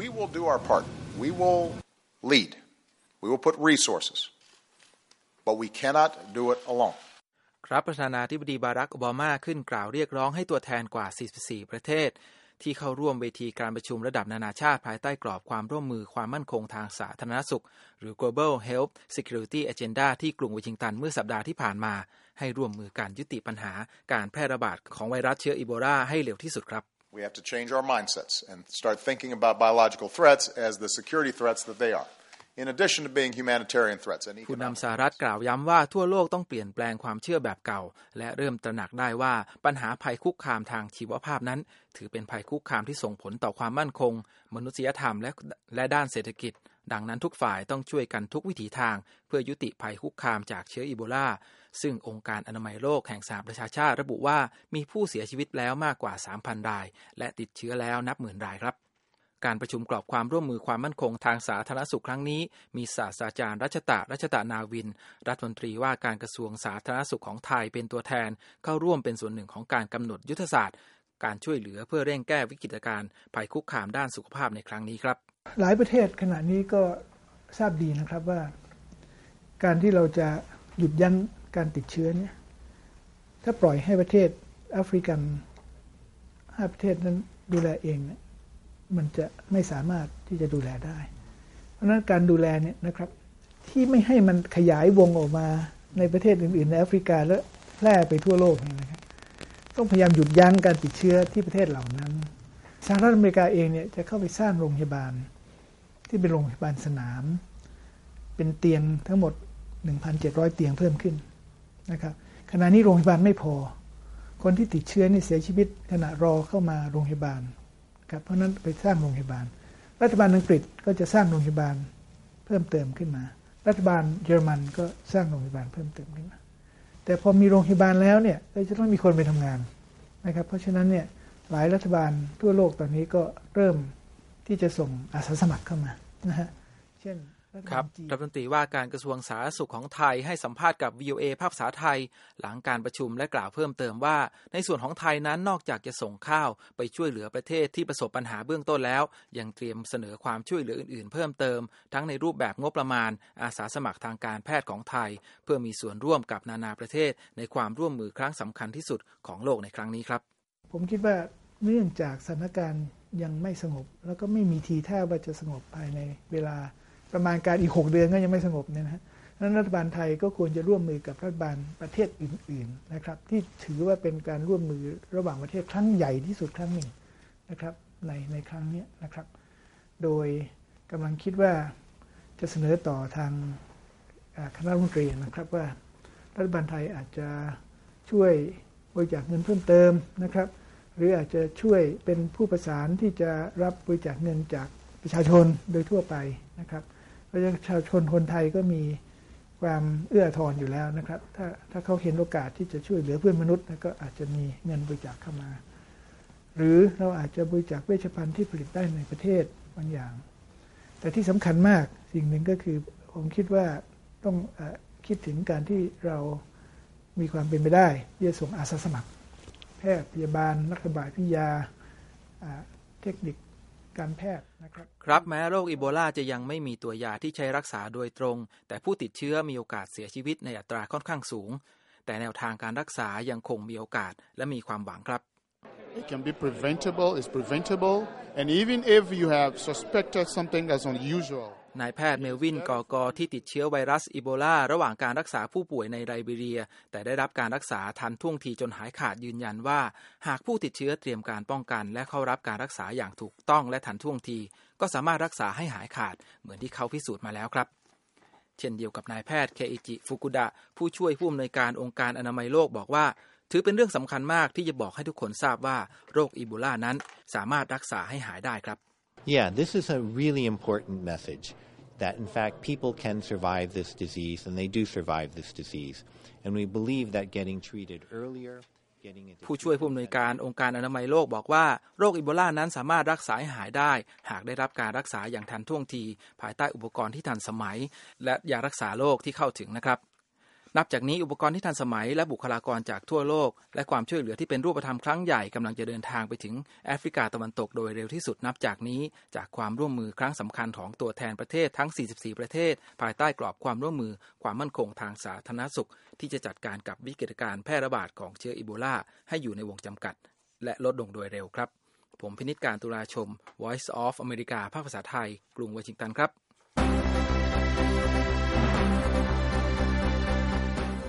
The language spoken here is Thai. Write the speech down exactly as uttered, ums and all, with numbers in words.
We will do our part. We will lead. We will put resources. But we cannot do it alone. ครับประธานาธิบดีบารัก โอบามาขึ้นกล่าวเรียกร้องให้ตัวแทนกว่าสี่สิบสี่ประเทศที่เข้าร่วมเวทีการประชุมระดับนานาชาติภายใต้กรอบความร่วมมือความมั่นคงทางสาธารณสุขหรือ Global Health Security Agenda ที่กรุงวอชิงตันเมื่อสัปดาห์ที่ผ่านมาให้ร่วมมือกันยุติปัญหาการแพร่ระบาดของไวรัสเชื้ออีโบลาให้เร็วที่สุดครับ We have to change our mindsets and start thinking about biological threats as the security threats that they are.In addition to being humanitarian threats and economic ผู้นำสหรัฐกล่าวย้ำว่าทั่วโลกต้องเปลี่ยนแปลงความเชื่อแบบเก่าและเริ่มตระหนักได้ว่าปัญหาภัยคุกคามทางชีวภาพนั้นถือเป็นภัยคุกคามที่ส่งผลต่อความมั่นคงมนุษยธรรมและและด้านเศรษฐกิจดังนั้นทุกฝ่ายต้องช่วยกันทุกวิถีทางเพื่อยุติภัยคุกคามจากเชื้ออีโบลาซึ่งองค์การอนามัยโลกแห่งสหประชาชาติระบุว่ามีผู้เสียชีวิตแล้วมากกว่า สามพัน รายและติดเชื้อแล้วนับหมื่นรายครับการประชุมกรอบความร่วมมือความมั่นคงทางสาธารณสุขครั้งนี้มีศาสตราจารย์รัชตะรัชตะนาวินรัฐมนตรีว่าการกระทรวงสาธารณสุขของไทยเป็นตัวแทนเข้าร่วมเป็นส่วนหนึ่งของการกำหนดยุทธศาสตร์การช่วยเหลือเพื่อเร่งแก้วิกฤตการณ์ภัยคุกคามด้านสุขภาพในครั้งนี้ครับหลายประเทศขณะนี้ก็ทราบดีนะครับว่าการที่เราจะหยุดยั้งการติดเชื้อเนี่ยถ้าปล่อยให้ประเทศแอฟริกันห้าประเทศนั้นดูแลเองเนี่ยมันจะไม่สามารถที่จะดูแลได้เพราะฉะนั้นการดูแลเนี่ยนะครับที่ไม่ให้มันขยายวงออกมาในประเทศอื่นๆในแอฟริกาและแพร่ไปทั่วโลกเนี่ยนะครับต้องพยายามหยุดยั้งการติดเชื้อที่ประเทศเหล่านั้นสหรัฐอเมริกาเองเนี่ยจะเข้าไปสร้างโรงพยาบาลที่เป็นโรงพยาบาลสนามเป็นเตียงทั้งหมด หนึ่งพันเจ็ดร้อย เตียงเพิ่มขึ้นนะครับขณะนี้โรงพยาบาลไม่พอคนที่ติดเชื้อนี่เสียชีวิตขณะรอเข้ามาโรงพยาบาลครับเพราะนั้นไปสร้างโรงพยาบาลรัฐบาลอังกฤษก็จะสร้างโรงพยาบาลเพิ่มเติมขึ้นมารัฐบาลเยอรมันก็สร้างโรงพยาบาลเพิ่มเติมขึ้นมาแต่พอมีโรงพยาบาลแล้วเนี่ยก็จะต้องมีคนไปทำงานนะครับเพราะฉะนั้นเนี่ยหลายรัฐบาลทั่วโลกตอนนี้ก็เริ่มที่จะส่งอาสาสมัครเข้ามานะฮะเช่นครับรัฐมนตรีว่าการกระทรวงสาธารณสุขของไทยให้สัมภาษณ์กับ วี โอ เอ ภาคภาษาไทยหลังการประชุมและกล่าวเพิ่มเติมว่าในส่วนของไทยนั้นนอกจากจะส่งข้าวไปช่วยเหลือประเทศที่ประสบปัญหาเบื้องต้นแล้วยังเตรียมเสนอความช่วยเหลืออื่นๆเพิ่มเติมทั้งในรูปแบบงบประมาณอาสาสมัครทางการแพทย์ของไทยเพื่อมีส่วนร่วมกับนานาประเทศในความร่วมมือครั้งสำคัญที่สุดของโลกในครั้งนี้ครับผมคิดว่าเนื่องจากสถานการณ์ยังไม่สงบแล้วก็ไม่มีทีท่าว่าจะสงบภายในเวลาประมาณการอีกหกเดือนก็ยังไม่สงบเนี่ยนะฮะนั้นรัฐบาลไทยก็ควรจะร่วมมือกับรัฐบาลประเทศอื่นๆนะครับที่ถือว่าเป็นการร่วมมือระหว่างประเทศครั้งใหญ่ที่สุดครั้งหนึ่งนะครับในในครั้งนี้นะครับโดยกำลังคิดว่าจะเสนอต่อทางคณะรัฐมนตรีนะครับว่ารัฐบาลไทยอาจจะช่วยบริจาคเงินเพิ่มเติมนะครับหรืออาจจะช่วยเป็นผู้ประสานที่จะรับบริจาคเงินจากประชาชนโดยทั่วไปนะครับประชาชนคนไทยก็มีความเอื้อทอนอยู่แล้วนะครับถ้าถ้าเขาเห็นโอกาสที่จะช่วยเหลือเพื่อนมนุษย์ก็อาจจะมีเงินบริจาคเข้ามาหรือเราอาจจะบริจาคเวชภัณฑ์ที่ผลิตได้ในประเทศบางอย่างแต่ที่สำคัญมากสิ่งหนึ่งก็คือผมคิดว่าต้องเอ่อคิดถึงการที่เรามีความเป็นไปได้ที่จะส่งอาสาสมัครแพทย์พยาบาลนักระบาดวิทยาเทคนิคการแพทย์นะครับครับแม้โรคอีโบลาจะยังไม่มีตัวยาที่ใช้รักษาโดยตรงแต่ผู้ติดเชื้อมีโอกาสเสียชีวิตในอัตราค่อนข้างสูงแต่แนวทางการรักษายังคงมีโอกาสและมีความหวังครับ It can be preventable, it's preventable and even if you have suspected something that's unusual นายแพทย์เมลวินกอกอที่ติดเชื้อไวรัสอีโบลาระหว่างการรักษาผู้ป่วยในไลบีเรียแต่ได้รับการรักษาทันท่วงทีจนหายขาดยืนยันว่าหากผู้ติดเชื้อเตรียมการป้องกันและเข้ารับการรักษาอย่างถูกต้องและทันท่วงทีก็สามารถรักษาให้หายขาดเหมือนที่เขาพิสูจน์มาแล้วครับเช่นเดียวกับนายแพทย์เคอิจิฟุกุดะผู้ช่วยผู้อำนวยการองค์การอนามัยโลกบอกว่าถือเป็นเรื่องสำคัญมากที่จะบอกให้ทุกคนทราบว่าโรคอีโบลานั้นสามารถรักษาให้หายได้ครับ Yeah, this is a really important message.That in fact people can survive this disease and they do survive this disease and we believe that getting treated earlier getting it ผู้ช่วยผู้อำนวยการองค์การอนามัยโลกบอกว่าโรคอีโบลานั้นสามารถรักษาให้หายได้หากได้รับการรักษาอย่างทันท่วงทีภายใต้อุปกรณ์ที่ทันสมัยและยารักษาโรคที่เข้าถึงนะครับนับจากนี้อุปกรณ์ที่ทันสมัยและบุคลากรจากทั่วโลกและความช่วยเหลือที่เป็นรูปธรรมครั้งใหญ่กำลังจะเดินทางไปถึงแอฟริกาตะวันตกโดยเร็วที่สุดนับจากนี้จากความร่วมมือครั้งสำคัญของตัวแทนประเทศทั้งสี่สิบสี่ประเทศภายใต้กรอบความร่วมมือความมั่นคงทางสาธารณสุขที่จะจัดการกับวิกฤตการณ์แพร่ระบาดของเชื้ออีโบลาให้อยู่ในวงจำกัดและลดลงโดยเร็วครับผมพินิจการตุลาชม Voice of America ภาคภาษาไทยกรุงวอชิงตันครับ